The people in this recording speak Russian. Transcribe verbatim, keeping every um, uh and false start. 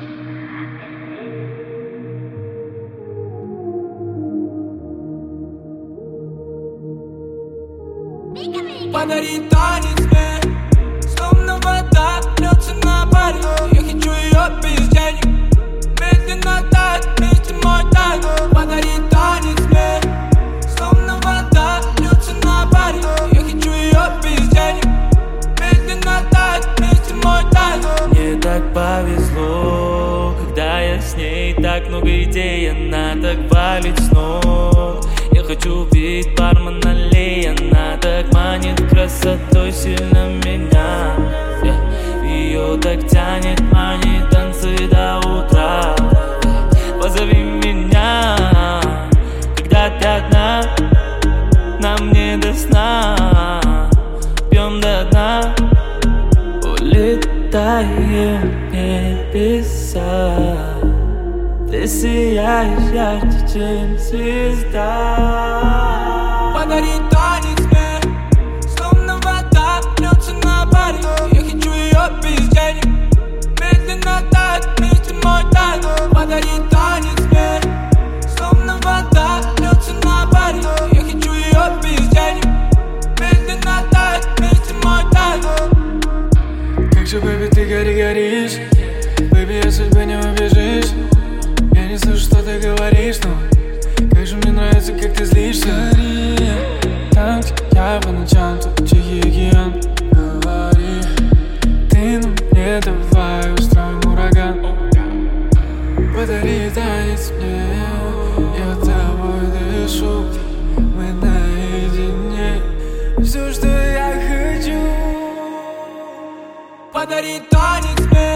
Подари танец мне, словно вода льется на баре. Я хочу ее без денег, медленно тает вместе мой тайм. Подари танец мне, словно вода льется на баре. Я хочу ее без денег, медленно тает вместе мой тайм. Мне так повезло, когда я с ней, так много идей, она так валит с ног. Я хочу видеть бармен налей, она так манит красотой сильно меня. yeah. Ее так тянет, манит танцы до утра. yeah. Позови меня, когда ты одна, нам не до сна. Пьем до дна, улетаем в небеса. Ты сияешь ярче, чем звезда. Подари танец мне, словно вода льется на баре. Я хочу ее без денег, медленно тает вместе мой тайм. Подари танец мне, словно вода льется на баре. Я хочу ее без денег, медленно тает вместе мой тайм. Как же, бэби, ты гори, горишь. Бэби, я судьбы не убежишь. Я не слышу, что ты говоришь, но как же мне нравится, как ты злишься. Там, где я по ночам, тут тихий океан. Говори, ты на мне давай устроим ураган. Подари танец мне, я тобой дышу. Мы наедине, все, что я хочу. Подари танец мне,